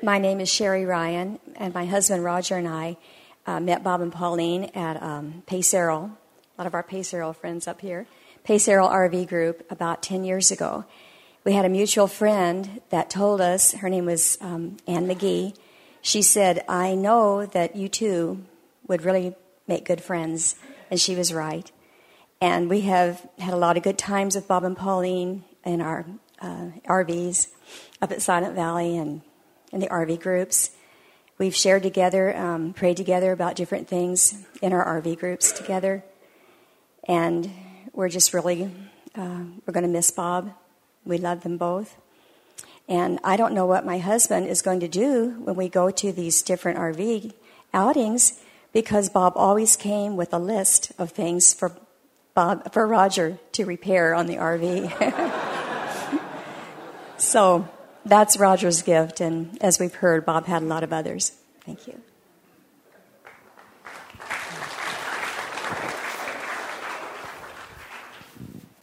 My name is Sherry Ryan, and my husband Roger and I met Bob and Pauline at Pace Arrow, a lot of our Pace Arrow friends up here, Pace Arrow RV group about 10 years ago. We had a mutual friend that told us, her name was Ann McGee. She said, I know that you two would really make good friends, and she was right. And we have had a lot of good times with Bob and Pauline in our RVs up at Silent Valley and in the RV groups. We've shared together, prayed together about different things in our RV groups together. And we're just really, we're going to miss Bob. We love them both. And I don't know what my husband is going to do when we go to these different RV outings, because Bob always came with a list of things for Roger to repair on the RV. So that's Roger's gift, and as we've heard, Bob had a lot of others. Thank you.